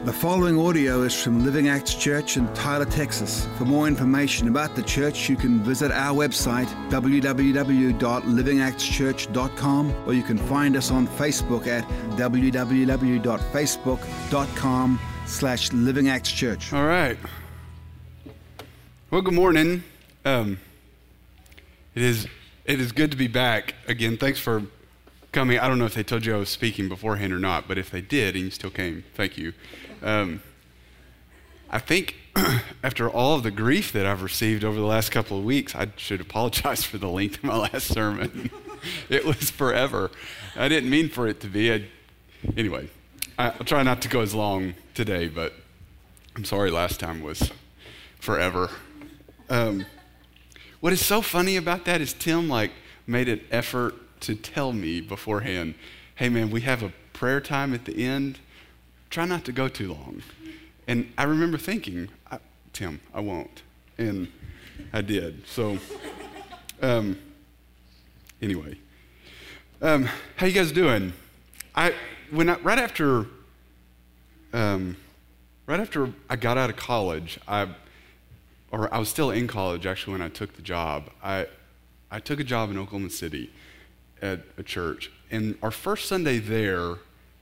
The following audio is from Living Acts Church in Tyler, Texas. For more information about the church, you can visit our website, www.livingactschurch.com, or you can find us on Facebook at www.facebook.com/livingactschurch. All right. Well, good morning. It is good to be back again. Thanks for coming. I don't know if they told you I was speaking beforehand or not, but if they did and you still came, thank you. I think after all of the grief that I've received over the last couple of weeks, I should apologize for the length of my last sermon. It was forever. I didn't mean for it to be. Anyway, I'll try not to go as long today, but I'm sorry last time was forever. What is so funny about that is Tim made an effort to tell me beforehand, hey man, we have a prayer time at the end. Try not to go too long. And I remember thinking, Tim, I won't. And I did. So, anyway. How you guys doing? Right after I got out of college, I was still in college actually when I took the job. I took a job in Oklahoma City at a church. And our first Sunday there,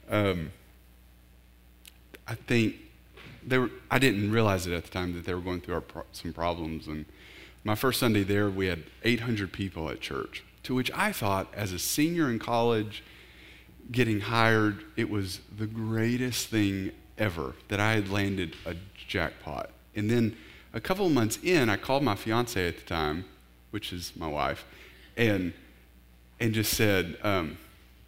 I think I didn't realize it at the time that they were going through some problems. And my first Sunday there, we had 800 people at church, to which I thought, as a senior in college, getting hired, it was the greatest thing ever, that I had landed a jackpot. And then a couple of months in, I called my fiance at the time, which is my wife, and just said, and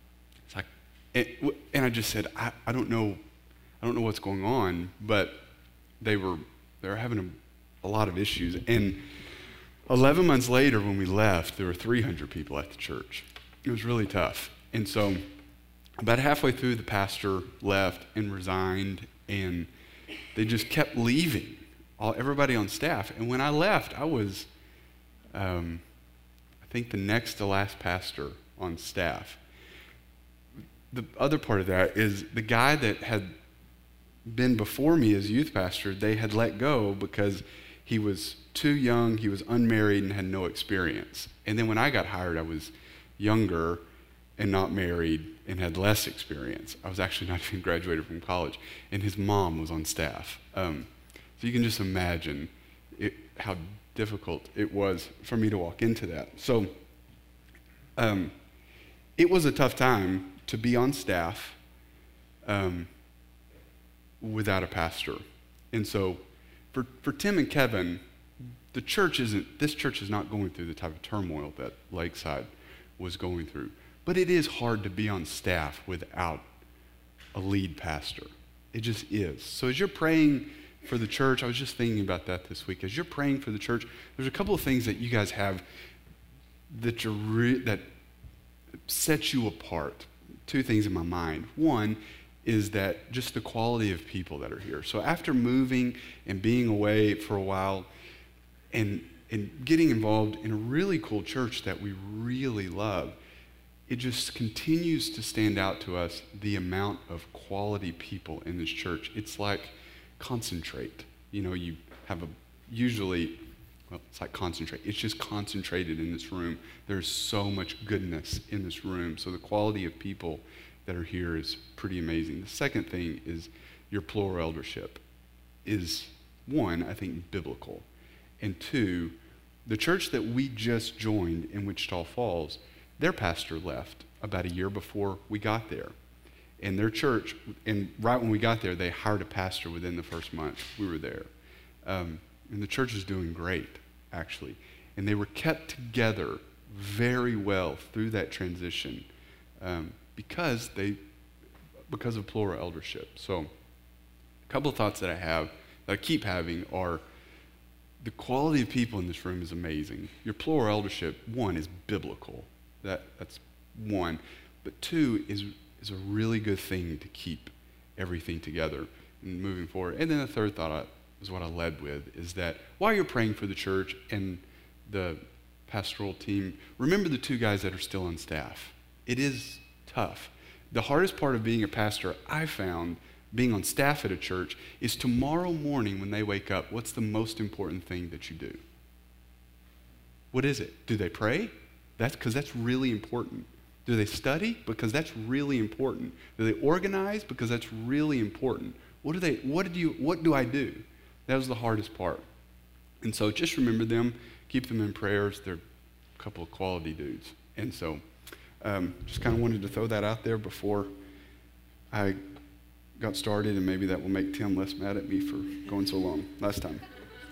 I just said, I don't know what's going on, but they were having a lot of issues. And 11 months later, when we left, there were 300 people at the church. It was really tough. And so about halfway through, the pastor left and resigned, and they just kept leaving, everybody on staff. And when I left, I was, I think, the next to last pastor on staff. The other part of that is the guy that had been before me as youth pastor, they had let go because he was too young, he was unmarried, and had no experience. And then when I got hired, I was younger and not married and had less experience. I was actually not even graduated from college, and his mom was on staff. So you can just imagine how difficult it was for me to walk into that. So it was a tough time to be on staff without a pastor. And so for Tim and Kevin, this church is not going through the type of turmoil that Lakeside was going through. But it is hard to be on staff without a lead pastor. It just is. So as you're praying for the church, I was just thinking about that this week. As you're praying for the church, there's a couple of things that you guys have that that set you apart. Two things in my mind. One is that just the quality of people that are here. So after moving and being away for a while and getting involved in a really cool church that we really love, it just continues to stand out to us, the amount of quality people in this church. It's like concentrate. You have it's like concentrate. It's just concentrated in this room. There's so much goodness in this room. So the quality of people that are here is pretty amazing. The second thing is your plural eldership is, one, I think, biblical. And two, the church that we just joined in Wichita Falls, their pastor left about a year before we got there. And their church, and right when we got there, they hired a pastor within the first month we were there. And the church is doing great, actually. And they were kept together very well through that transition because of plural eldership. So a couple of thoughts that I keep having are, the quality of people in this room is amazing. Your plural eldership, one, is biblical. That's one. But two, is a really good thing to keep everything together and moving forward. And then the third thought is what I led with, is that while you're praying for the church and the pastoral team, remember the two guys that are still on staff. It is tough. The hardest part of being a pastor, I found, being on staff at a church is tomorrow morning when they wake up, what's the most important thing that you do? What is it? Do they pray? Because that's really important. Do they study? Because that's really important. Do they organize? Because that's really important. What do I do? That was the hardest part. And so just remember them, keep them in prayers. They're a couple of quality dudes. And so just kind of wanted to throw that out there before I got started, and maybe that will make Tim less mad at me for going so long last time.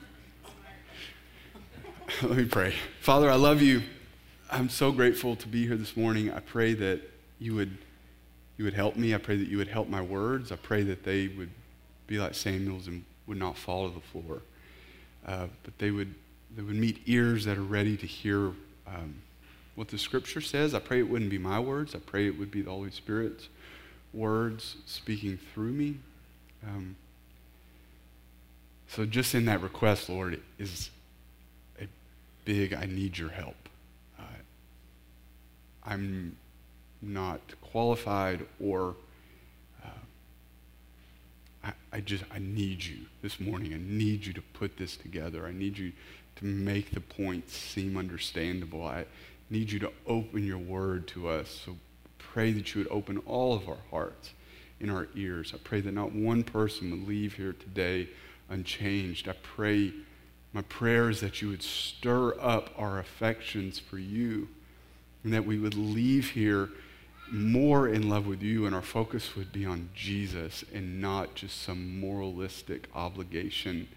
Let me pray. Father, I love you. I'm so grateful to be here this morning. I pray that you would help me. I pray that you would help my words. I pray that they would be like Samuel's and would not fall to the floor. But they would meet ears that are ready to hear what the Scripture says. I pray it wouldn't be my words. I pray it would be the Holy Spirit's words speaking through me. So just in that request, Lord, is a big, I need your help. I'm not qualified, or I need you this morning. I need you to put this together. I need you to make the points seem understandable. I need you to open your word to us. So pray that you would open all of our hearts and our ears. I pray that not one person would leave here today unchanged. I pray, my prayer is that you would stir up our affections for you, and that we would leave here more in love with you, and our focus would be on Jesus and not just some moralistic obligation.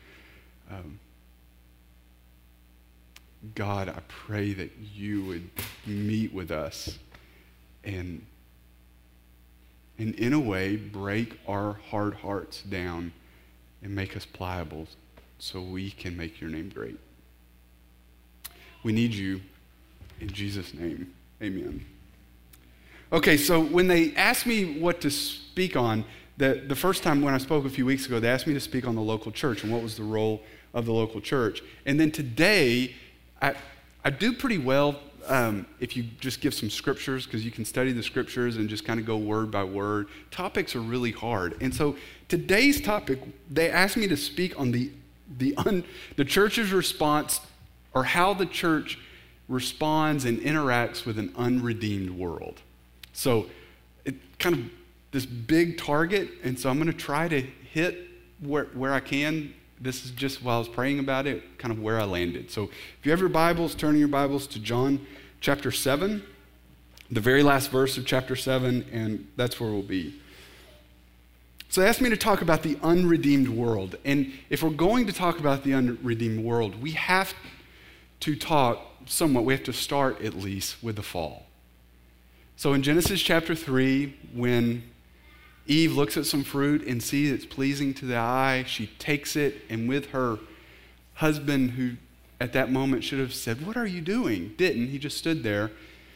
God, I pray that you would meet with us and in a way break our hard hearts down and make us pliable so we can make your name great. We need you. In Jesus' name, amen. Okay, so when they asked me what to speak on, the first time when I spoke a few weeks ago, they asked me to speak on the local church and what was the role of the local church. And then today, I do pretty well if you just give some scriptures, because you can study the scriptures and just kind of go word by word. Topics are really hard. And so today's topic, they asked me to speak on the church's response, or how the church responds and interacts with an unredeemed world. So it kind of this big target, and so I'm going to try to hit where I can. This is just while I was praying about it, kind of where I landed. So if you have your Bibles, turn your Bibles to John chapter 7, the very last verse of chapter 7, and that's where we'll be. So they asked me to talk about the unredeemed world. And if we're going to talk about the unredeemed world, we have to talk somewhat, we have to start at least with the fall. So in Genesis chapter 3, when Eve looks at some fruit and sees it's pleasing to the eye, she takes it, and with her husband, who at that moment should have said, "What are you doing?" didn't. He just stood there.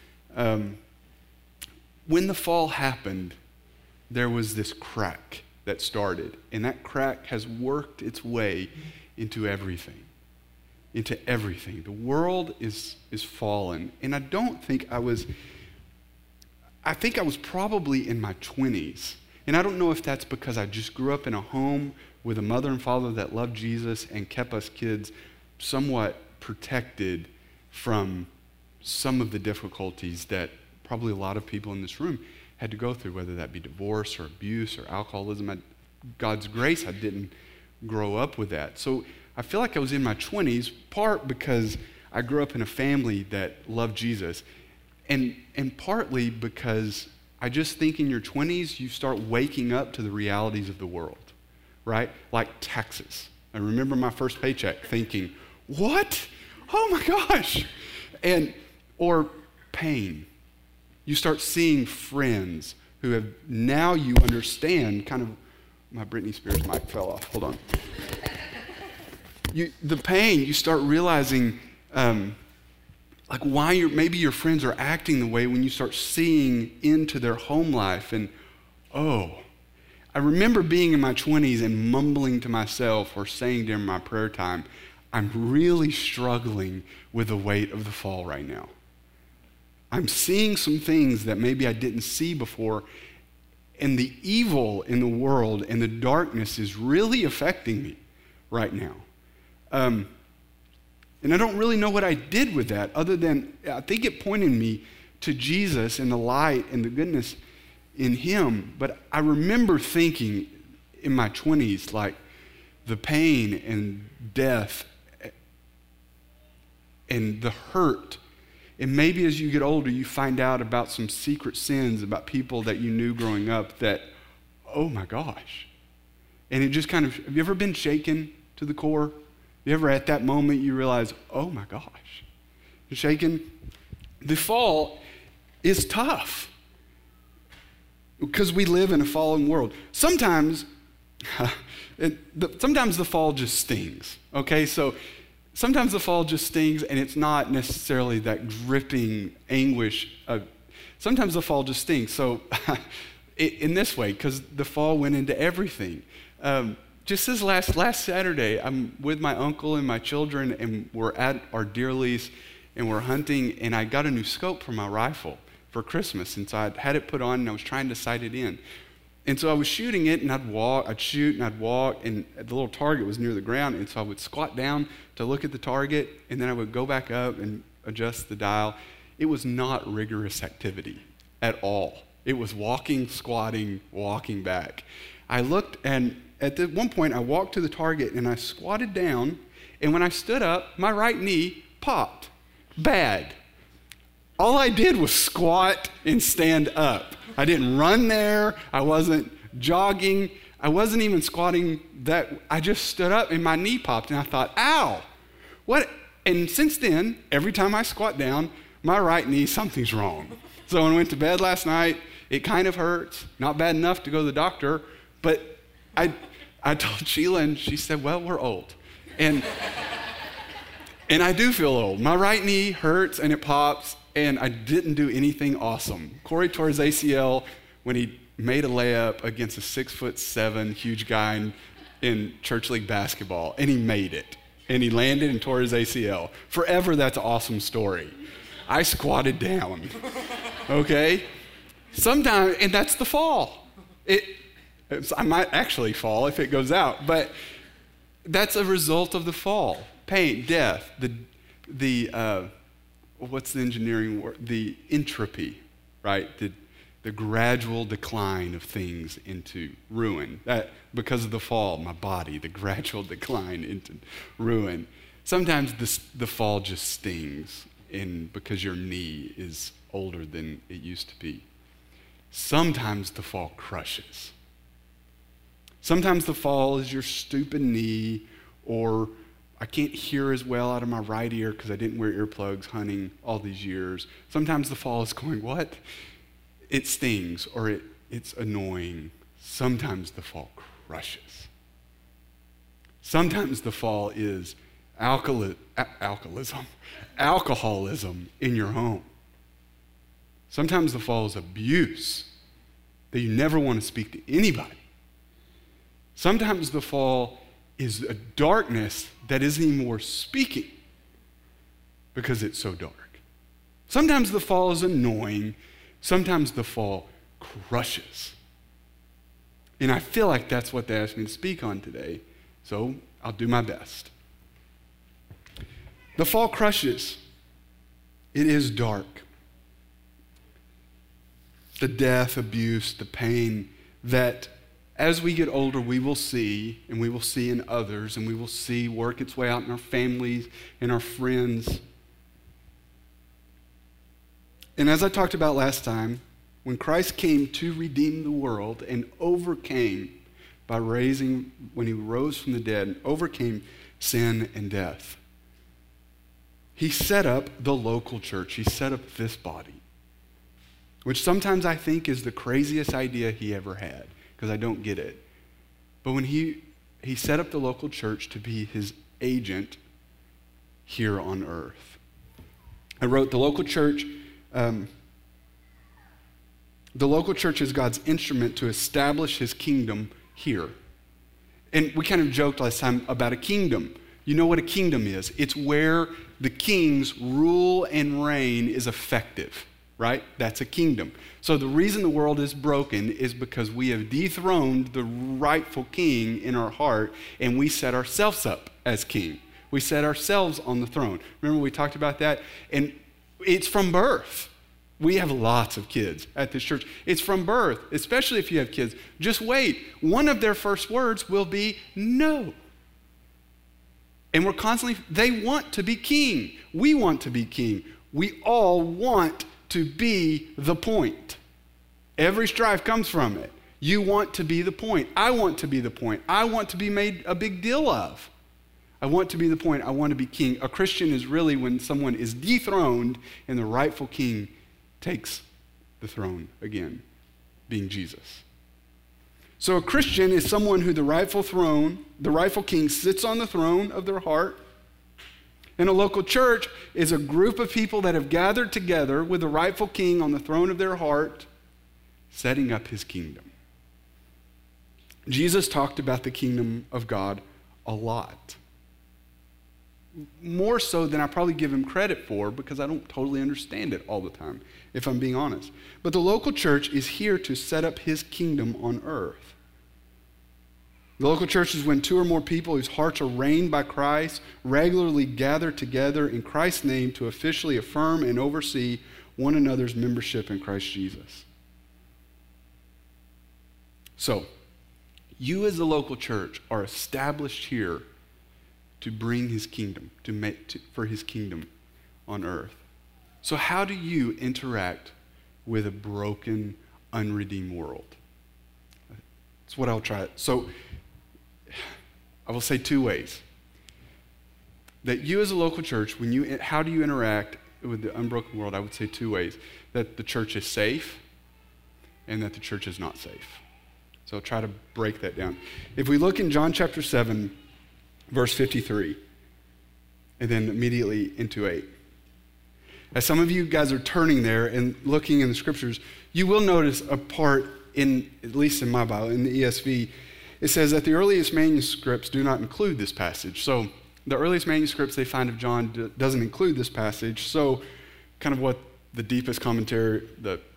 When the fall happened, there was this crack that started, and that crack has worked its way into everything. Into everything. The world is fallen. And I think I was probably in my 20s. And I don't know if that's because I just grew up in a home with a mother and father that loved Jesus and kept us kids somewhat protected from some of the difficulties that probably a lot of people in this room had to go through, whether that be divorce or abuse or alcoholism. God's grace, I didn't grow up with that. So I feel like I was in my 20s, part because I grew up in a family that loved Jesus, and partly because I just think in your 20s, you start waking up to the realities of the world, right? Like taxes. I remember my first paycheck thinking, what? Oh my gosh. Or pain. You start seeing friends who have, now you understand kind of, my Britney Spears mic fell off, hold on. The pain, you start realizing like why maybe your friends are acting the way when you start seeing into their home life. And I remember being in my 20s and mumbling to myself or saying during my prayer time, I'm really struggling with the weight of the fall right now. I'm seeing some things that maybe I didn't see before, And the evil in the world and the darkness is really affecting me right now. And I don't really know what I did with that other than I think it pointed me to Jesus and the light and the goodness in him. But I remember thinking in my 20s, like the pain and death and the hurt. And maybe as you get older, you find out about some secret sins about people that you knew growing up that, oh my gosh. And it just kind of, have you ever been shaken to the core? You ever at that moment you realize, oh my gosh, you're shaken? The fall is tough because we live in a fallen world. Sometimes the fall just stings, okay? So sometimes the fall just stings and it's not necessarily that gripping anguish. Sometimes the fall just stings. So in this way, because the fall went into everything. Just this last Saturday, I'm with my uncle and my children, and we're at our deer lease, and we're hunting, and I got a new scope for my rifle for Christmas, and so I had it put on, and I was trying to sight it in. And so I was shooting it, and I'd shoot, and I'd walk, and the little target was near the ground, and so I would squat down to look at the target, and then I would go back up and adjust the dial. It was not rigorous activity at all. It was walking, squatting, walking back. I looked, and at one point, I walked to the target, and I squatted down, and when I stood up, my right knee popped. Bad. All I did was squat and stand up. I didn't run there. I wasn't jogging. I wasn't even squatting that. I just stood up, and my knee popped, and I thought, ow. What? And since then, every time I squat down, my right knee, something's wrong. So when I went to bed last night, it kind of hurts. Not bad enough to go to the doctor, but I told Sheila, and she said, well, we're old. And I do feel old. My right knee hurts, and it pops, and I didn't do anything awesome. Corey tore his ACL when he made a layup against a 6'7" huge guy in church league basketball, and he made it. And he landed and tore his ACL. Forever, that's an awesome story. I squatted down, okay? Sometimes, and that's the fall. I might actually fall if it goes out, but that's a result of the fall. Pain, death, what's the engineering word? The entropy, right? The gradual decline of things into ruin. That because of the fall, my body, the gradual decline into ruin. Sometimes the fall just stings because your knee is older than it used to be. Sometimes the fall crushes. Sometimes the fall is your stupid knee, or I can't hear as well out of my right ear because I didn't wear earplugs hunting all these years. Sometimes the fall is going, what? It stings, or it's annoying. Sometimes the fall crushes. Sometimes the fall is alcoholism in your home. Sometimes the fall is abuse that you never want to speak to anybody. Sometimes the fall is a darkness that isn't even worth speaking because it's so dark. Sometimes the fall is annoying. Sometimes the fall crushes. And I feel like that's what they asked me to speak on today, so I'll do my best. The fall crushes. It is dark. The death, abuse, the pain that as we get older, we will see, and we will see in others, and we will see work its way out in our families and our friends. And as I talked about last time, when Christ came to redeem the world and overcame when he rose from the dead and overcame sin and death, he set up the local church. He set up this body, which sometimes I think is the craziest idea he ever had, because I don't get it. But when he set up the local church to be his agent here on earth. I wrote the local church is God's instrument to establish his kingdom here. And we kind of joked last time about a kingdom. You know what a kingdom is? It's where the king's rule and reign is effective. right? That's a kingdom. So the reason the world is broken is because we have dethroned the rightful king in our heart, and we set ourselves up as king. We set ourselves on the throne. Remember we talked about that? And it's from birth. We have lots of kids at this church. It's from birth, especially if you have kids. Just wait. One of their first words will be no. And we're constantly, they want to be king. We want to be king. We all want to be the point. Every strife comes from it. You want to be the point. I want to be the point. I want to be made a big deal of. I want to be the point. I want to be king. A Christian is really when someone is dethroned and the rightful king takes the throne again, being Jesus. So a Christian is someone who the rightful king sits on the throne of their heart. And a local church is a group of people that have gathered together with the rightful king on the throne of their heart, setting up his kingdom. Jesus talked about the kingdom of God a lot. More so than I probably give him credit for, because I don't totally understand it all the time, if I'm being honest. But the local church is here to set up his kingdom on earth. The local church is when two or more people whose hearts are reigned by Christ regularly gather together in Christ's name to officially affirm and oversee one another's membership in Christ Jesus. So, you as the local church are established here to bring his kingdom, for his kingdom on earth. So how do you interact with a broken, unredeemed world? That's what I'll try. So I will say two ways. That you as a local church, how do you interact with the unbroken world? I would say two ways. That the church is safe and that the church is not safe. So I'll try to break that down. If we look in John chapter 7, verse 53, and then immediately into 8. As some of you guys are turning there and looking in the scriptures, you will notice a part at least in my Bible, in the ESV, it says that the earliest manuscripts do not include this passage. So the earliest manuscripts they find of John doesn't include this passage. So kind of what the deepest commentaries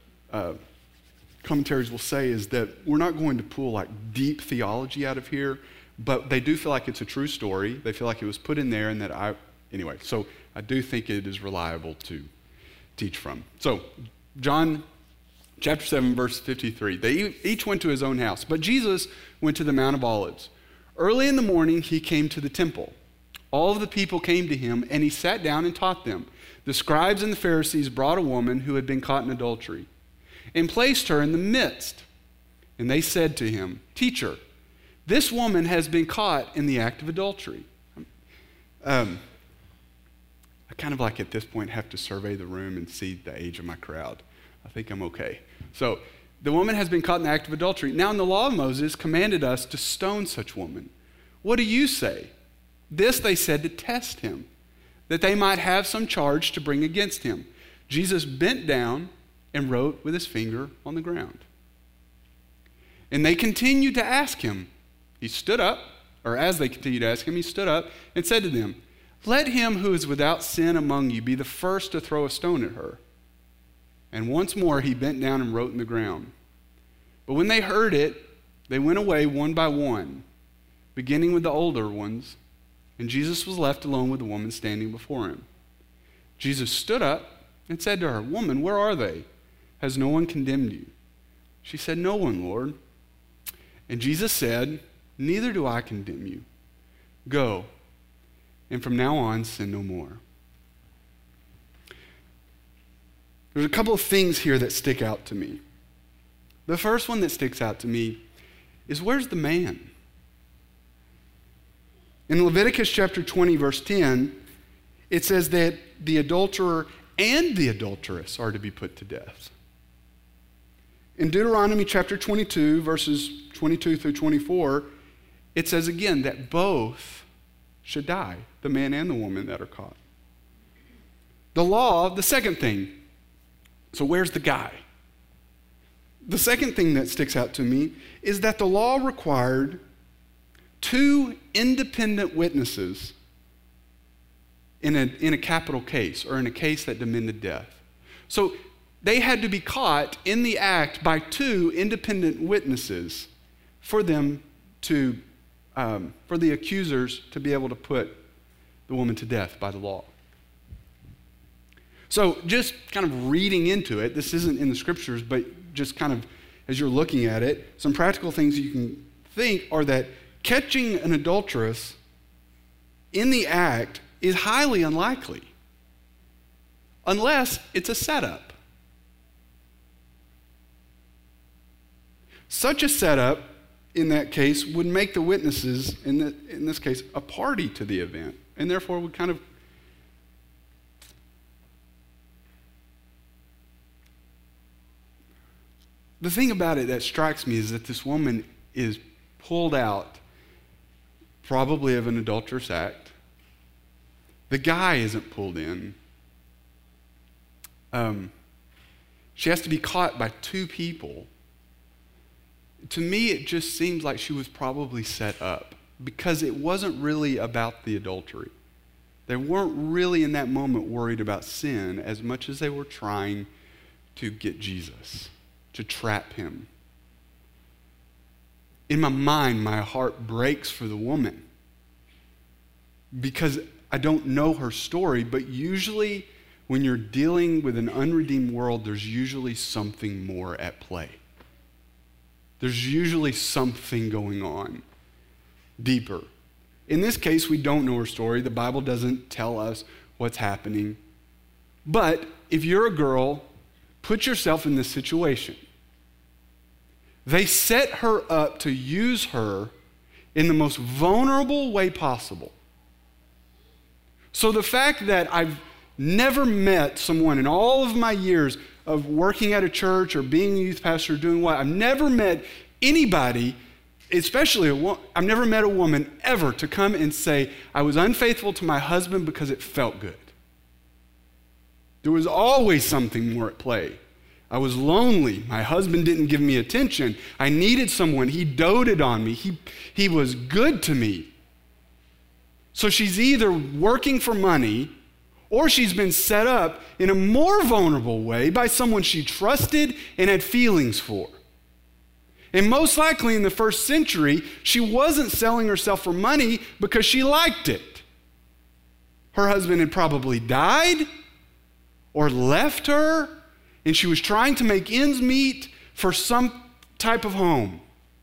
will say is that we're not going to pull like deep theology out of here, but they do feel like it's a true story. They feel like it was put in there and anyway, so I do think it is reliable to teach from. So John chapter 7, verse 53. They each went to his own house, but Jesus went to the Mount of Olives. Early in the morning, he came to the temple. All of the people came to him, and he sat down and taught them. The scribes and the Pharisees brought a woman who had been caught in adultery and placed her in the midst. And they said to him, "Teacher, this woman has been caught in the act of adultery." I kind of like at this point have to survey the room and see the age of my crowd. I think I'm okay. So the woman has been caught in the act of adultery. Now in the law of Moses commanded us to stone such woman. What do you say? This they said to test him, that they might have some charge to bring against him. Jesus bent down and wrote with his finger on the ground. And they continued to ask him. He stood up, or as they continued to ask him, he stood up and said to them, "Let him who is without sin among you be the first to throw a stone at her." And once more he bent down and wrote in the ground. But when they heard it, they went away one by one, beginning with the older ones, and Jesus was left alone with the woman standing before him. Jesus stood up and said to her, "Woman, where are they? Has no one condemned you?" She said, "No one, Lord." And Jesus said, "Neither do I condemn you. Go, and from now on sin no more." There's a couple of things here that stick out to me. The first one that sticks out to me is, where's the man? In Leviticus chapter 20, verse 10, it says that the adulterer and the adulteress are to be put to death. In Deuteronomy chapter 22, verses 22 through 24, it says again that both should die, the man and the woman that are caught. The law, the second thing. So where's the guy? The second thing that sticks out to me is that the law required two independent witnesses in a capital case or in a case that demanded death. So they had to be caught in the act by two independent witnesses for them to, for the accusers to be able to put the woman to death by the law. So just kind of reading into it, this isn't in the scriptures, but just kind of as you're looking at it, some practical things you can think are that catching an adulteress in the act is highly unlikely, unless it's a setup. Such a setup, in that case, would make the witnesses, in this case, a party to the event, and therefore would kind of the thing about it that strikes me is that this woman is pulled out probably of an adulterous act. The guy isn't pulled in. She has to be caught by two people. To me, it just seems like she was probably set up because it wasn't really about the adultery. They weren't really in that moment worried about sin as much as they were trying to get Jesus, to trap him. In my mind, my heart breaks for the woman because I don't know her story, but usually when you're dealing with an unredeemed world, there's usually something more at play. There's usually something going on deeper. In this case, we don't know her story. The Bible doesn't tell us what's happening. But if you're a girl, put yourself in this situation. They set her up to use her in the most vulnerable way possible. So the fact that I've never met someone in all of my years of working at a church or being a youth pastor or doing what, I've never met anybody, especially I've never met a woman ever to come and say, I was unfaithful to my husband because it felt good. There was always something more at play. I was lonely. My husband didn't give me attention. I needed someone. He doted on me. He was good to me. So she's either working for money or she's been set up in a more vulnerable way by someone she trusted and had feelings for. And most likely in the first century, she wasn't selling herself for money because she liked it. Her husband had probably died or left her, and she was trying to make ends meet for some type of home.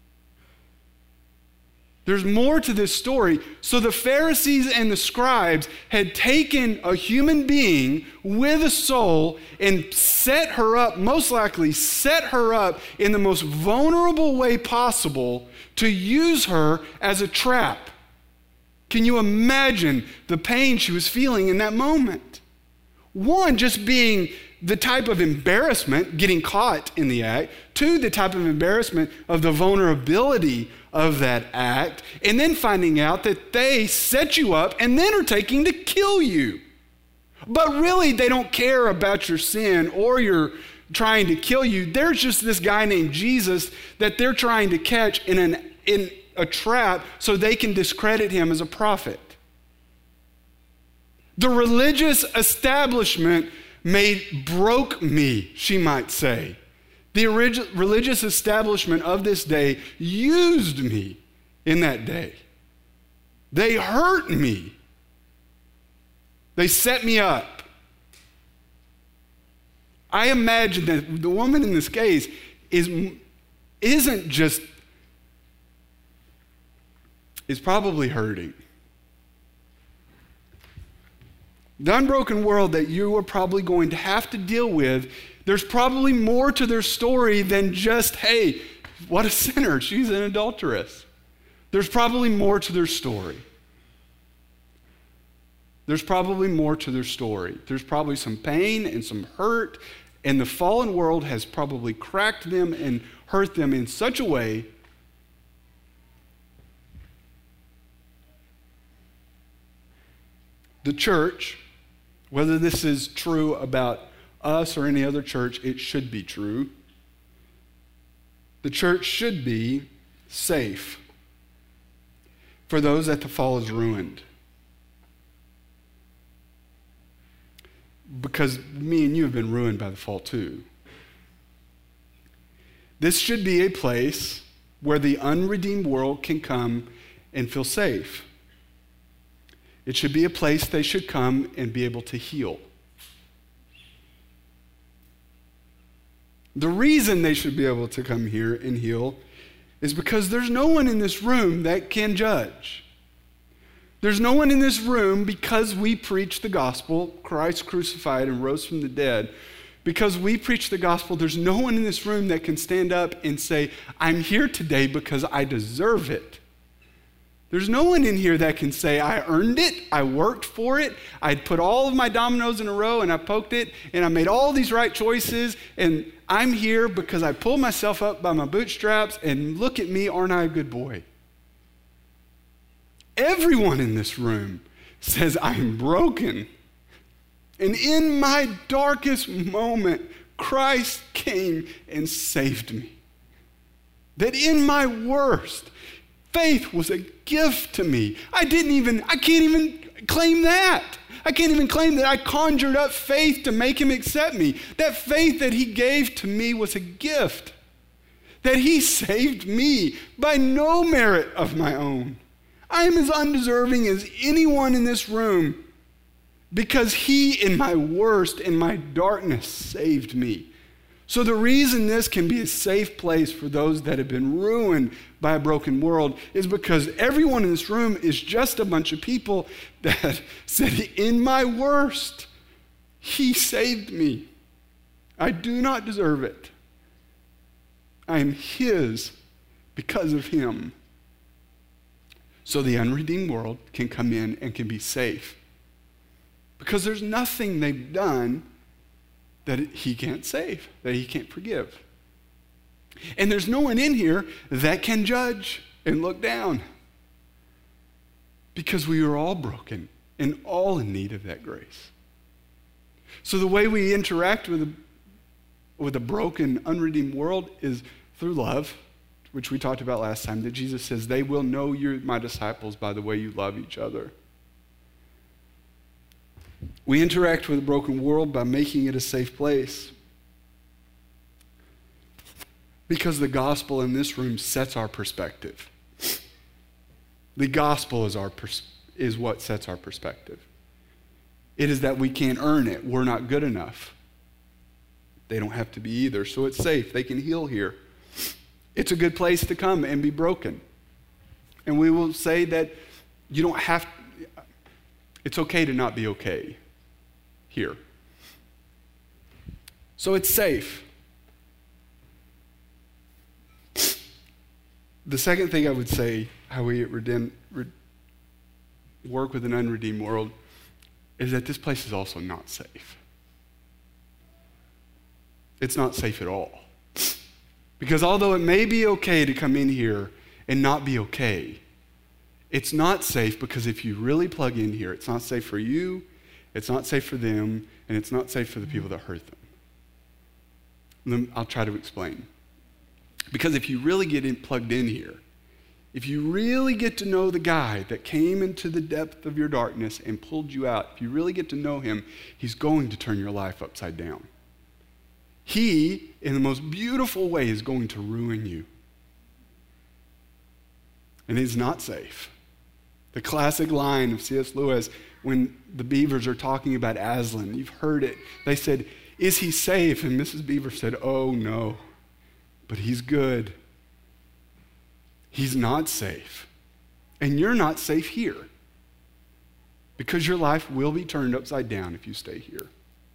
There's more to this story. So the Pharisees and the scribes had taken a human being with a soul and set her up, most likely set her up in the most vulnerable way possible to use her as a trap. Can you imagine the pain she was feeling in that moment? One, just being the type of embarrassment, getting caught in the act. Two, the type of embarrassment of the vulnerability of that act. And then finding out that they set you up and then are taking to kill you. But really, they don't care about your sin or your trying to kill you. There's just this guy named Jesus that they're trying to catch in a trap so they can discredit him as a prophet. The religious establishment broke me, she might say. The religious establishment of this day used me in that day. They hurt me. They set me up. I imagine that the woman in this case is probably hurting. The unbroken world that you are probably going to have to deal with, there's probably more to their story than just, hey, what a sinner, she's an adulteress. There's probably more to their story. There's probably more to their story. There's probably some pain and some hurt, and the fallen world has probably cracked them and hurt them in such a way the church, whether this is true about us or any other church, it should be true. The church should be safe for those that the fall has ruined. because me and you have been ruined by the fall too. This should be a place where the unredeemed world can come and feel safe. It should be a place they should come and be able to heal. The reason they should be able to come here and heal is because there's no one in this room that can judge. There's no one in this room, because we preach the gospel, Christ crucified and rose from the dead. Because we preach the gospel, there's no one in this room that can stand up and say, I'm here today because I deserve it. There's no one in here that can say, I earned it, I worked for it, I put all of my dominoes in a row and I poked it and I made all these right choices and I'm here because I pulled myself up by my bootstraps and look at me, aren't I a good boy? Everyone in this room says I am broken. And in my darkest moment, Christ came and saved me. That in my worst, faith was a gift to me. I can't even claim that. I can't even claim that I conjured up faith to make him accept me. That faith that he gave to me was a gift. That he saved me by no merit of my own. I am as undeserving as anyone in this room because he, in my worst, in my darkness, saved me. So the reason this can be a safe place for those that have been ruined by a broken world is because everyone in this room is just a bunch of people that said, in my worst, he saved me. I do not deserve it. I am his because of him. So the unredeemed world can come in and can be safe. Because there's nothing they've done that he can't save, that he can't forgive. And there's no one in here that can judge and look down. Because we are all broken and all in need of that grace. So the way we interact with a broken, unredeemed world is through love, which we talked about last time, that Jesus says, they will know you're my disciples by the way you love each other. We interact with a broken world by making it a safe place. Because the gospel in this room sets our perspective. The gospel is what sets our perspective. It is that we can't earn it. We're not good enough. They don't have to be either, so it's safe. They can heal here. It's a good place to come and be broken. And we will say that you don't have, it's okay to not be okay here. So it's safe. The second thing I would say, how we work with an unredeemed world, is that this place is also not safe. It's not safe at all. Because although it may be okay to come in here and not be okay, it's not safe because if you really plug in here, it's not safe for you, it's not safe for them, and it's not safe for the people that hurt them. I'll try to explain. Because if you really get plugged in here, if you really get to know the guy that came into the depth of your darkness and pulled you out, if you really get to know him, he's going to turn your life upside down. He, in the most beautiful way, is going to ruin you. And it's not safe. The classic line of C.S. Lewis, when the Beavers are talking about Aslan, you've heard it. They said, is he safe? And Mrs. Beaver said, oh no, but he's good. He's not safe. And you're not safe here. Because your life will be turned upside down if you stay here.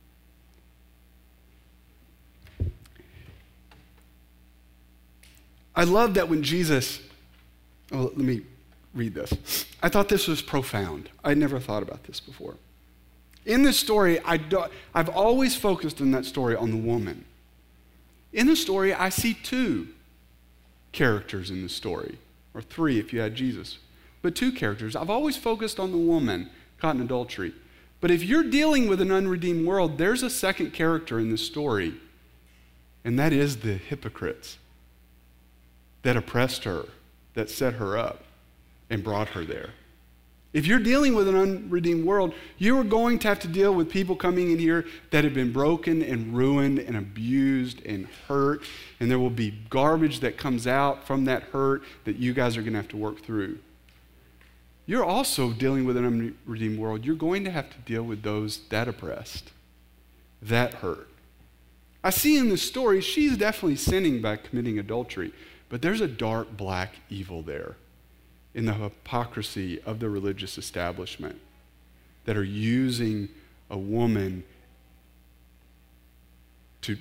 I love that when Jesus, let me read this. I thought this was profound. I'd never thought about this before. In this story, I've always focused in that story on the woman. In the story, I see two characters in the story, or three if you had Jesus, but two characters. I've always focused on the woman caught in adultery. But if you're dealing with an unredeemed world, there's a second character in this story, and that is the hypocrites that oppressed her, that set her up and brought her there. If you're dealing with an unredeemed world, you are going to have to deal with people coming in here that have been broken and ruined and abused and hurt, and there will be garbage that comes out from that hurt that you guys are going to have to work through. You're also dealing with an unredeemed world. You're going to have to deal with those that oppressed, that hurt. I see in this story, she's definitely sinning by committing adultery, but there's a dark, black evil there in the hypocrisy of the religious establishment that are using a woman to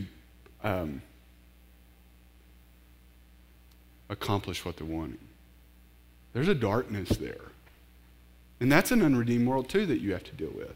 accomplish what they're wanting. There's a darkness there. And that's an unredeemed world too that you have to deal with.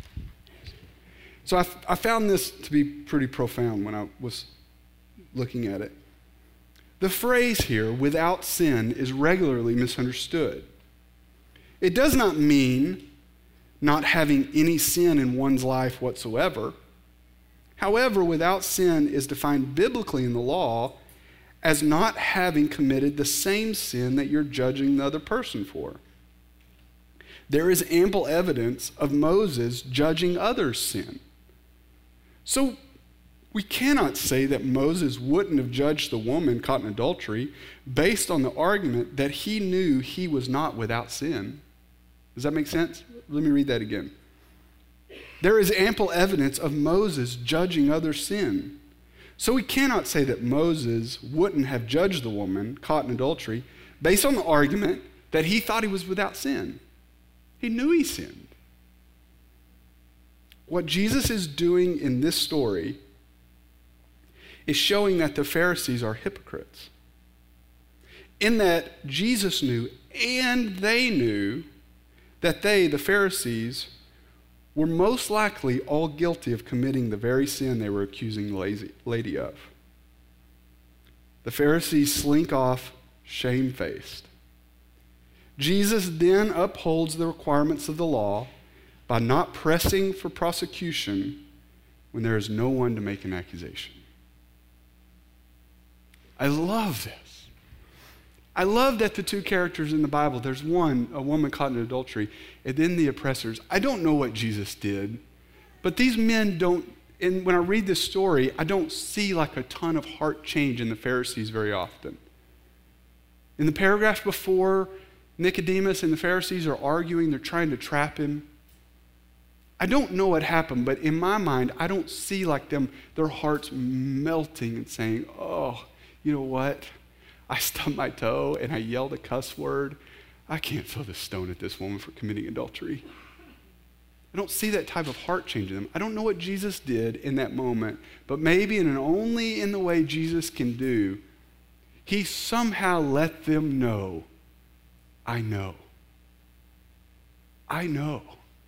So I found this to be pretty profound when I was looking at it. The phrase here, without sin, is regularly misunderstood. It does not mean not having any sin in one's life whatsoever. However, without sin is defined biblically in the law as not having committed the same sin that you're judging the other person for. There is ample evidence of Moses judging others' sin. So we cannot say that Moses wouldn't have judged the woman caught in adultery based on the argument that he knew he was not without sin. Does that make sense? Let me read that again. There is ample evidence of Moses judging others' sin. So we cannot say that Moses wouldn't have judged the woman caught in adultery based on the argument that he thought he was without sin. He knew he sinned. What Jesus is doing in this story is showing that the Pharisees are hypocrites. In that Jesus knew and they knew that they, the Pharisees, were most likely all guilty of committing the very sin they were accusing the lady of. The Pharisees slink off shamefaced. Jesus then upholds the requirements of the law by not pressing for prosecution when there is no one to make an accusation. I love this. I love that the two characters in the Bible, there's one, a woman caught in adultery, and then the oppressors. I don't know what Jesus did, but these men don't, and when I read this story, I don't see like a ton of heart change in the Pharisees very often. In the paragraph before, Nicodemus and the Pharisees are arguing, they're trying to trap him. I don't know what happened, but in my mind, I don't see like them, their hearts melting and saying, oh, you know what? I stubbed my toe and I yelled a cuss word. I can't throw this stone at this woman for committing adultery. I don't see that type of heart change in them. I don't know what Jesus did in that moment, but maybe and only in the way Jesus can do, he somehow let them know, I know. I know.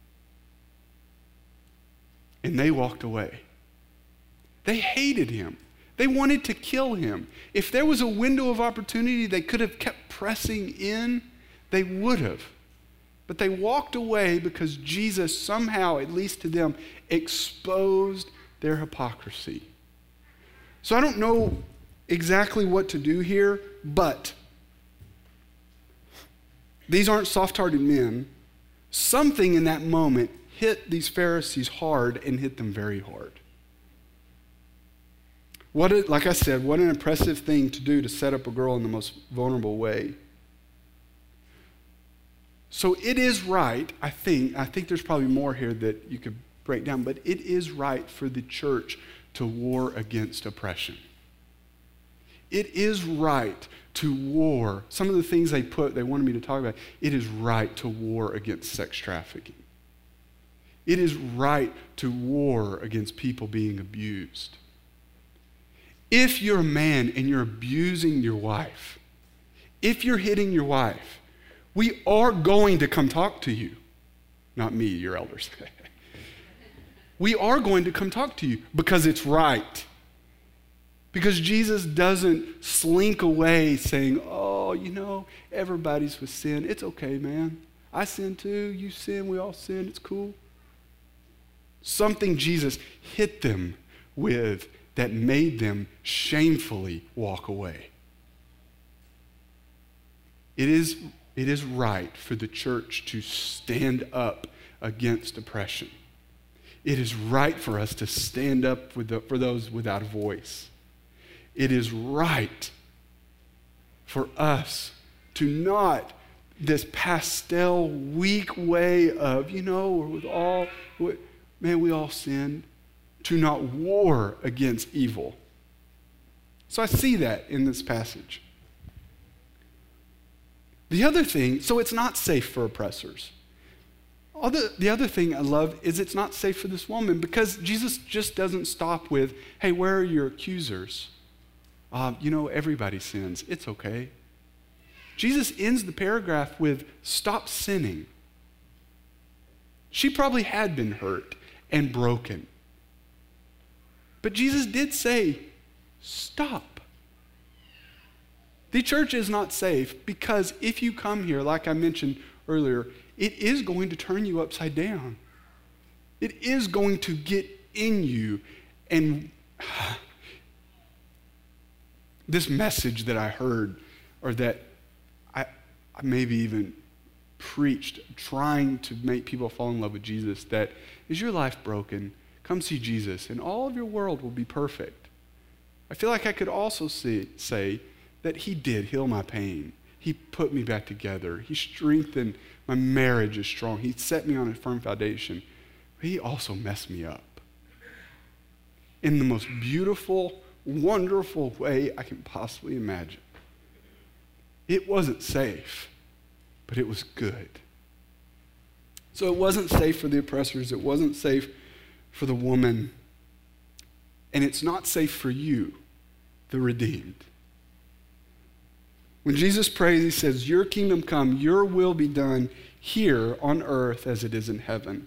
And they walked away. They hated him. They wanted to kill him. If there was a window of opportunity they could have kept pressing in, they would have. But they walked away because Jesus somehow, at least to them, exposed their hypocrisy. So I don't know exactly what to do here, but these aren't soft-hearted men. Something in that moment hit these Pharisees hard and hit them very hard. Like I said, what an impressive thing to do to set up a girl in the most vulnerable way. So it is right, I think there's probably more here that you could break down, but it is right for the church to war against oppression. It is right to war. Some of the things they wanted me to talk about, it is right to war against sex trafficking. It is right to war against people being abused. If you're a man and you're abusing your wife, if you're hitting your wife, we are going to come talk to you. Not me, your elders. We are going to come talk to you because it's right. Because Jesus doesn't slink away saying, oh, everybody's with sin. It's okay, man. I sin too. You sin. We all sin. It's cool. Something Jesus hit them with that made them shamefully walk away. It is It is right for the church to stand up against oppression. It is right for us to stand up for those without a voice. It is right for us to not this pastel, weak way of, we all sinned, to not war against evil. So I see that in this passage. The other thing, so it's not safe for oppressors. The other thing I love is it's not safe for this woman, because Jesus just doesn't stop with, hey, where are your accusers? Everybody sins. It's okay. Jesus ends the paragraph with, stop sinning. She probably had been hurt and broken. But Jesus did say, stop. The church is not safe because if you come here, like I mentioned earlier, it is going to turn you upside down. It is going to get in you. And this message that I heard, or that I maybe even preached, trying to make people fall in love with Jesus, that is your life broken? Come see Jesus, and all of your world will be perfect. I feel like I could also say that he did heal my pain. He put me back together. He strengthened my marriage is strong. He set me on a firm foundation. But he also messed me up in the most beautiful, wonderful way I can possibly imagine. It wasn't safe, but it was good. So it wasn't safe for the oppressors. It wasn't safe for the woman. And it's not safe for you, the redeemed. When Jesus prays, he says, your kingdom come, your will be done here on earth as it is in heaven.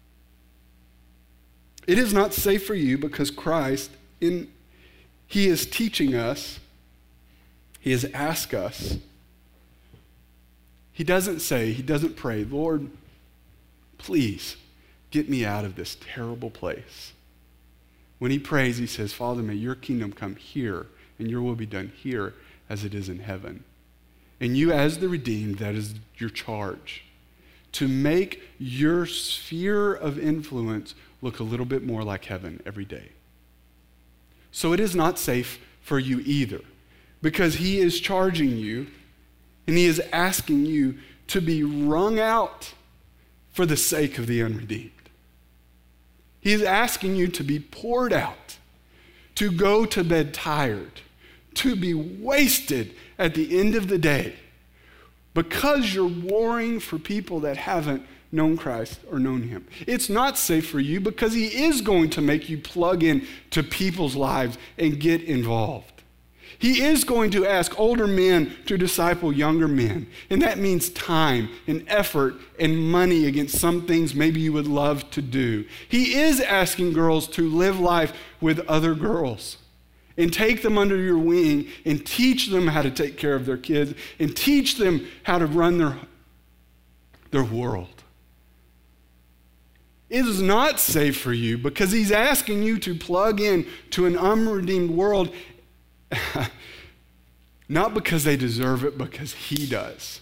It is not safe for you because Christ, he is teaching us, he has asked us. He doesn't pray, Lord, please get me out of this terrible place. When he prays, he says, Father, may your kingdom come here and your will be done here as it is in heaven. And you as the redeemed, that is your charge, to make your sphere of influence look a little bit more like heaven every day. So it is not safe for you either, because he is charging you and he is asking you to be wrung out for the sake of the unredeemed. He is asking you to be poured out, to go to bed tired, to be wasted at the end of the day because you're warring for people that haven't known Christ or known him. It's not safe for you because he is going to make you plug in to people's lives and get involved. He is going to ask older men to disciple younger men, and that means time and effort and money against some things maybe you would love to do. He is asking girls to live life with other girls and take them under your wing and teach them how to take care of their kids and teach them how to run their world. It is not safe for you because he's asking you to plug in to an unredeemed world, not because they deserve it, because he does.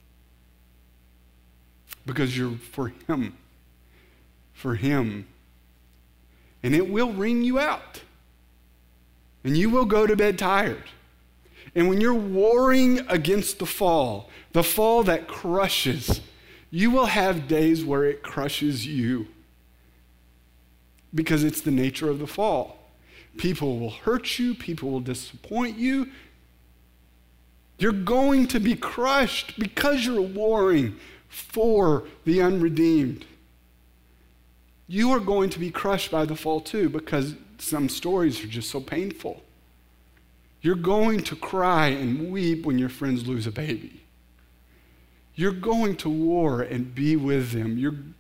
Because you're for him. For him. And it will wring you out. And you will go to bed tired. And when you're warring against the fall that crushes, you will have days where it crushes you. Because it's the nature of the fall. People will hurt you. People will disappoint you. You're going to be crushed because you're warring for the unredeemed. You are going to be crushed by the fall too, because some stories are just so painful. You're going to cry and weep when your friends lose a baby. You're going to war and be with them.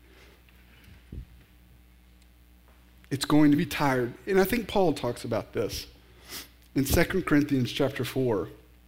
It's going to be tired. And I think Paul talks about this in 2 Corinthians chapter 4.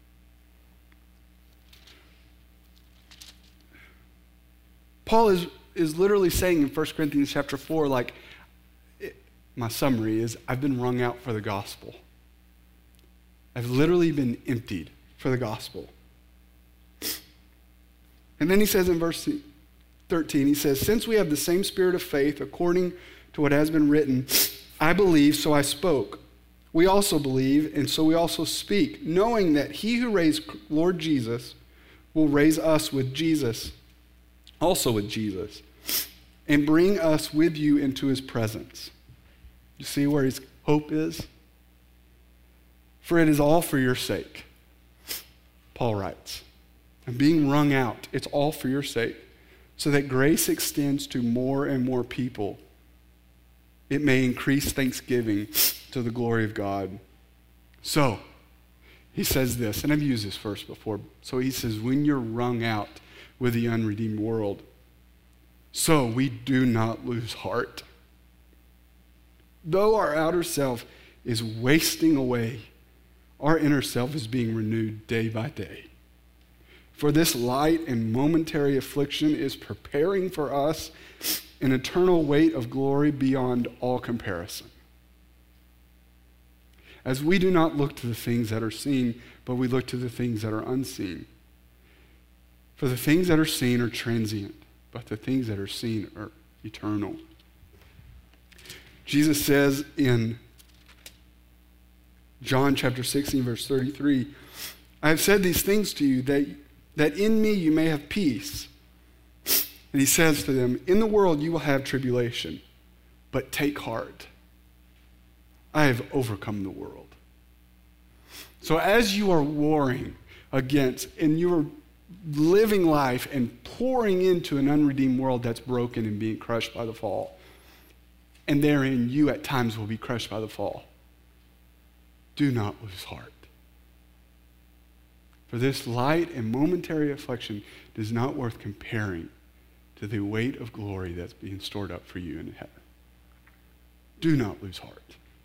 Paul is literally saying in 1 Corinthians chapter 4, my summary is, I've been wrung out for the gospel. I've literally been emptied for the gospel. And then he says in verse 13, he says, since we have the same spirit of faith, according to what has been written, I believe, so I spoke. We also believe, and so we also speak, knowing that he who raised Lord Jesus will raise us with Jesus, also with Jesus, and bring us with you into his presence. You see where his hope is? For it is all for your sake, Paul writes. And being wrung out, it's all for your sake, so that grace extends to more and more people. It may increase thanksgiving to the glory of God. So, he says this, and I've used this verse before. So he says, when you're wrung out with the unredeemed world, so we do not lose heart. Though our outer self is wasting away, our inner self is being renewed day by day. For this light and momentary affliction is preparing for us an eternal weight of glory beyond all comparison. As we do not look to the things that are seen, but we look to the things that are unseen. For the things that are seen are transient, but the things that are seen are eternal. Jesus says in John chapter 16, verse 33, I have said these things to you that in me you may have peace. And he says to them, in the world you will have tribulation, but take heart. I have overcome the world. So as you are warring against, and you are living life and pouring into an unredeemed world that's broken and being crushed by the fall, and therein you at times will be crushed by the fall, do not lose heart. For this light and momentary affliction is not worth comparing to the weight of glory that's being stored up for you in heaven. Do not lose heart.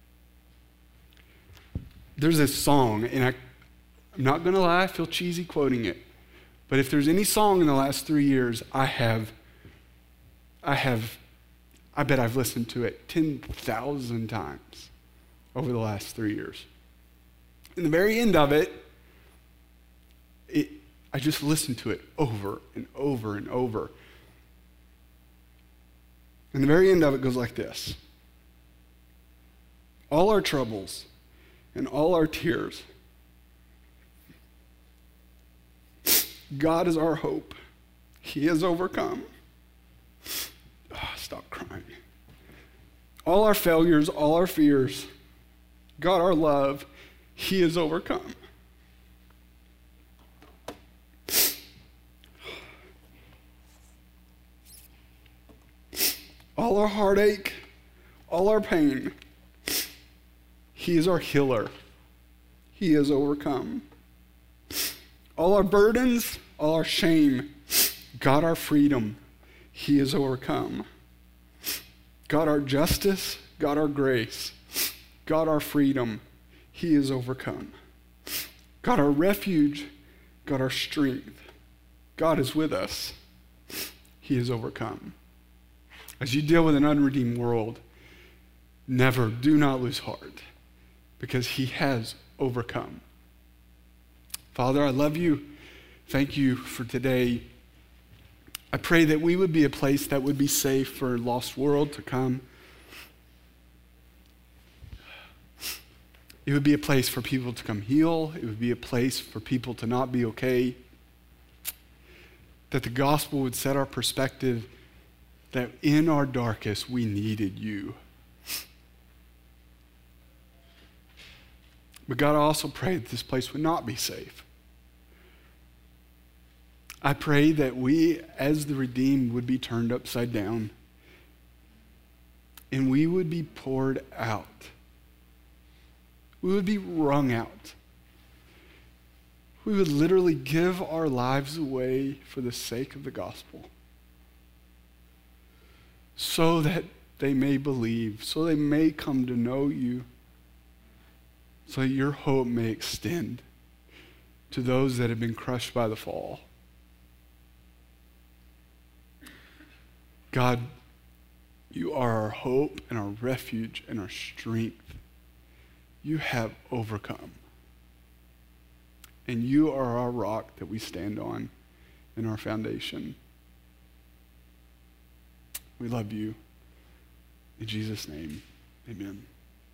There's this song, and I'm not going to lie, I feel cheesy quoting it. But if there's any song in the last 3 years, I bet I've listened to it 10,000 times over the last 3 years. In the very end of it, I just listened to it over and over and over. And the very end of it goes like this. All our troubles and all our tears, God is our hope. He has overcome. Stop crying. All our failures, all our fears, God our love, He has overcome. All our heartache, all our pain, He is our healer. He has overcome. All our burdens, all our shame, God our freedom, He has overcome. God our justice, God our grace, God our freedom, He has overcome. God our refuge, God our strength, God is with us. He has overcome. As you deal with an unredeemed world, do not lose heart, because He has overcome. Father, I love you. Thank you for today. I pray that we would be a place that would be safe for a lost world to come. It would be a place for people to come heal. It would be a place for people to not be okay. That the gospel would set our perspective that in our darkest we needed you. But God, I also pray that this place would not be safe. I pray that we, as the redeemed, would be turned upside down and we would be poured out. We would be wrung out. We would literally give our lives away for the sake of the gospel, so that they may believe, so they may come to know you, so that your hope may extend to those that have been crushed by the fall. God, you are our hope and our refuge and our strength. You have overcome. And you are our rock that we stand on. and our foundation. We love you. In Jesus' name, amen.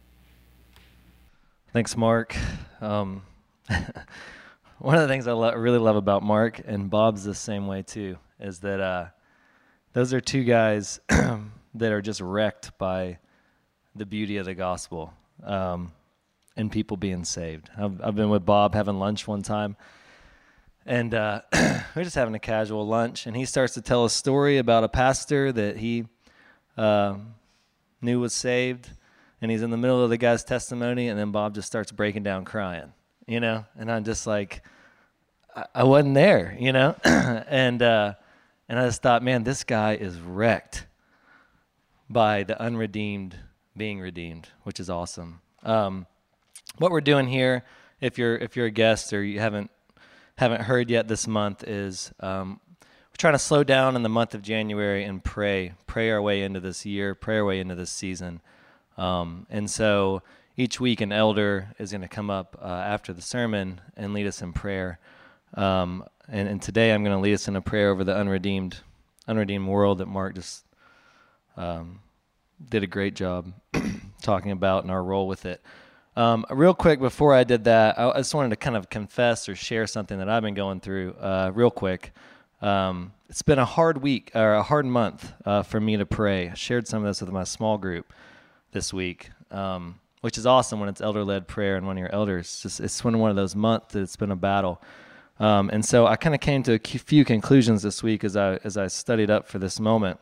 Thanks, Mark. One of the things I really love about Mark, and Bob's the same way too, is that those are two guys that are just wrecked by the beauty of the gospel and people being saved. I've been with Bob having lunch one time, and we're just having a casual lunch, and he starts to tell a story about a pastor that he knew was saved, and he's in the middle of the guy's testimony, and then Bob just starts breaking down crying, you know? And I'm just like, I wasn't there, you know? And I just thought, man, this guy is wrecked by the unredeemed being redeemed, which is awesome. What we're doing here, if you're a guest or you haven't heard yet this month, is we're trying to slow down in the month of January and pray our way into this year, pray our way into this season. And so each week an elder is going to come up after the sermon and lead us in prayer. And today I'm going to lead us in a prayer over the unredeemed world that Mark just did a great job talking about and our role with it. Real quick, before I did that, I just wanted to kind of confess or share something that I've been going through real quick. It's been a hard week, or a hard month for me to pray. I shared some of this with my small group this week, which is awesome when it's elder-led prayer and one of your elders. It's been one of those months that it's been a battle. And so I kind of came to a few conclusions this week as I studied up for this moment.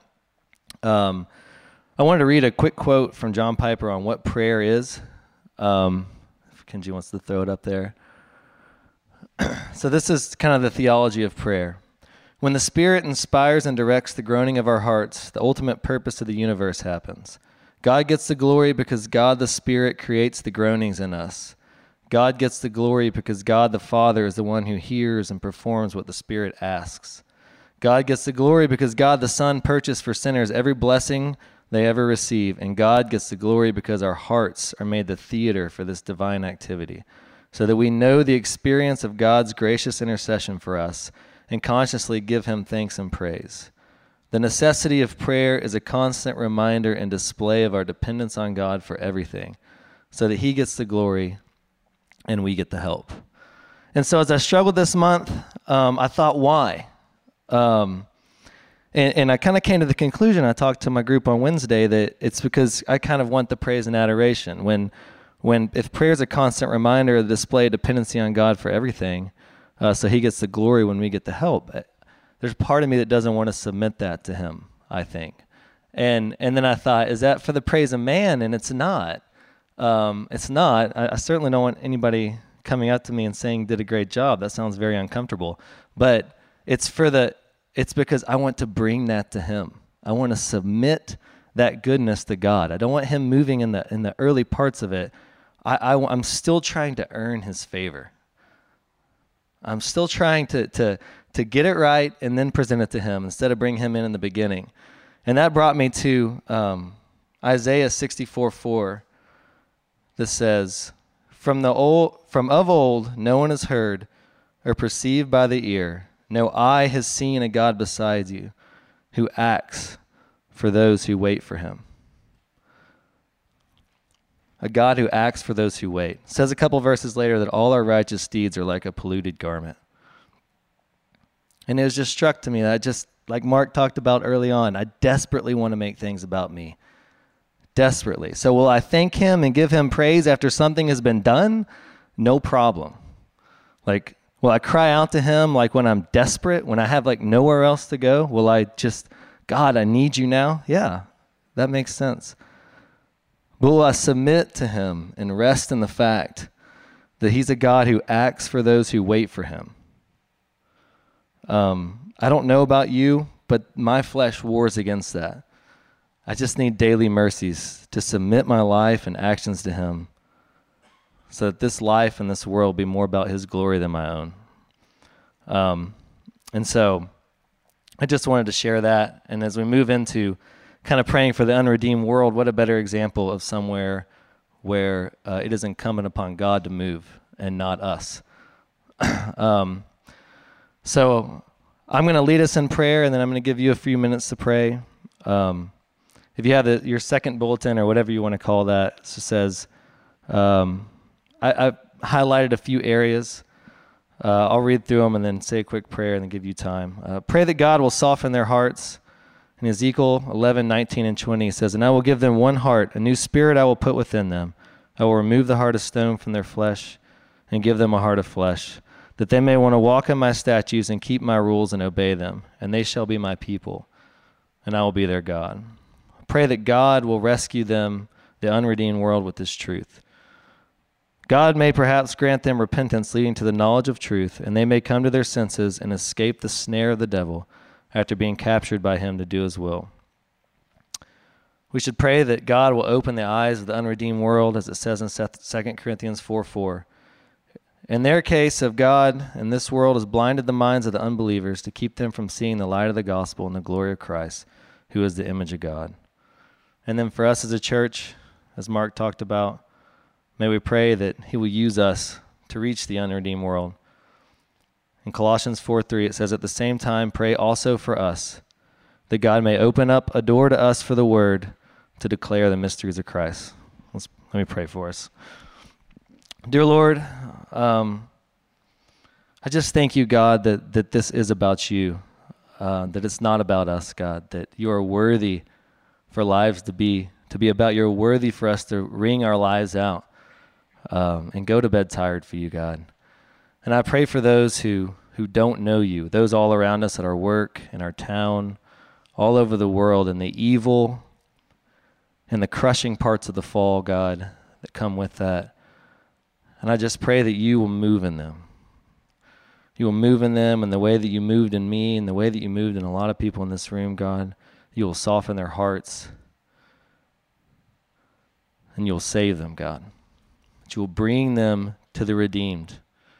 I wanted to read a quick quote from John Piper on what prayer is. If Kenji wants to throw it up there. So this is kind of the theology of prayer. When the Spirit inspires and directs the groaning of our hearts, the ultimate purpose of the universe happens. God gets the glory because God the Spirit creates the groanings in us. God gets the glory because God the Father is the one who hears and performs what the Spirit asks. God gets the glory because God the Son purchased for sinners every blessing they ever receive, and God gets the glory because our hearts are made the theater for this divine activity, so that we know the experience of God's gracious intercession for us and consciously give him thanks and praise. The necessity of prayer is a constant reminder and display of our dependence on God for everything, so that he gets the glory and we get the help. And so as I struggled this month, I thought, why? And I kind of came to the conclusion, I talked to my group on Wednesday, that it's because I kind of want the praise and adoration. If prayer is a constant reminder of the display of dependency on God for everything, so he gets the glory when we get the help, there's part of me that doesn't want to submit that to him, I think. And then I thought, is that for the praise of man? And it's not. It's not. I certainly don't want anybody coming up to me and saying did a great job. That sounds very uncomfortable. But it's because I want to bring that to him. I want to submit that goodness to God. I don't want him moving in the early parts of it. I'm still trying to earn his favor. I'm still trying to get it right and then present it to him instead of bring him in the beginning. And that brought me to Isaiah 64:4 that says, From of old no one has heard or perceived by the ear, no eye has seen a God beside you who acts for those who wait for him. A God who acts for those who wait. It says a couple verses later that all our righteous deeds are like a polluted garment. And it was just struck to me that like Mark talked about early on, I desperately want to make things about me. Desperately. So will I thank him and give him praise after something has been done? No problem. Like, will I cry out to him like when I'm desperate, when I have like nowhere else to go? Will I just, God, I need you now? Yeah, that makes sense. Will I submit to him and rest in the fact that he's a God who acts for those who wait for him? I don't know about you, but my flesh wars against that. I just need daily mercies to submit my life and actions to him so that this life and this world be more about his glory than my own. And so I just wanted to share that. And as we move into kind of praying for the unredeemed world, what a better example of somewhere where it is incumbent upon God to move and not us. So I'm going to lead us in prayer, and then I'm going to give you a few minutes to pray. If you have your second bulletin or whatever you want to call that, it says, I highlighted a few areas. I'll read through them and then say a quick prayer and then give you time. Pray that God will soften their hearts. In Ezekiel 11:19 and 20, it says, "And I will give them one heart, a new spirit I will put within them. I will remove the heart of stone from their flesh and give them a heart of flesh, that they may want to walk in my statutes and keep my rules and obey them. And they shall be my people, and I will be their God." Pray that God will rescue them, the unredeemed world, with this truth. God may perhaps grant them repentance leading to the knowledge of truth, and they may come to their senses and escape the snare of the devil after being captured by him to do his will. We should pray that God will open the eyes of the unredeemed world, as it says in 2 Corinthians 4:4. In their case, of God in this world has blinded the minds of the unbelievers to keep them from seeing the light of the gospel and the glory of Christ, who is the image of God. And then for us as a church, as Mark talked about, may we pray that he will use us to reach the unredeemed world. In Colossians 4:3, it says, "At the same time, pray also for us, that God may open up a door to us for the word to declare the mysteries of Christ." Let me pray for us. Dear Lord, I just thank you, God, that this is about you, that it's not about us, God, that you are worthy for lives to be about. You're worthy for us to wring our lives out and go to bed tired for you, God. And I pray for those who don't know you, those all around us at our work, in our town, all over the world, and the evil and the crushing parts of the fall, God, that come with that. And I just pray that you will move in them. You will move in them in the way that you moved in me and the way that you moved in a lot of people in this room, God. You will soften their hearts. And you'll save them, God. That you will bring them to the redeemed.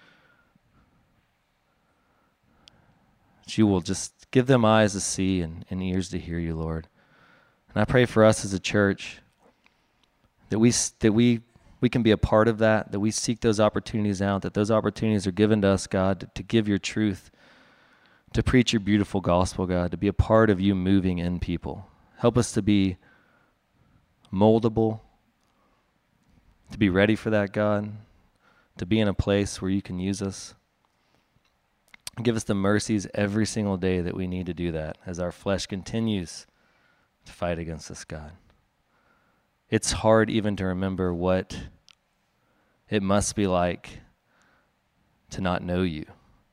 That you will just give them eyes to see and ears to hear you, Lord. And I pray for us as a church that we can be a part of that we seek those opportunities out, that those opportunities are given to us, God, to give your truth, to preach your beautiful gospel, God, to be a part of you moving in people. Help us to be moldable, to be ready for that, God, to be in a place where you can use us. Give us the mercies every single day that we need to do that as our flesh continues to fight against us, God. It's hard even to remember what it must be like to not know you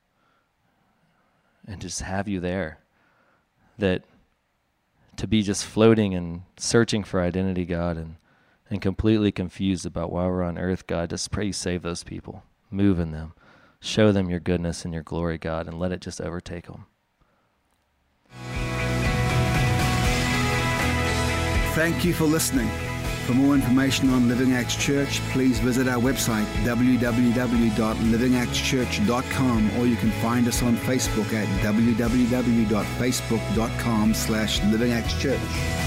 and just have you there. That to be just floating and searching for identity, God, and completely confused about why we're on earth, God, just pray you save those people. Move in them. Show them your goodness and your glory, God, and let it just overtake them. Thank you for listening. For more information on Living Acts Church, please visit our website, www.livingactschurch.com, or you can find us on Facebook at www.facebook.com/livingactschurch.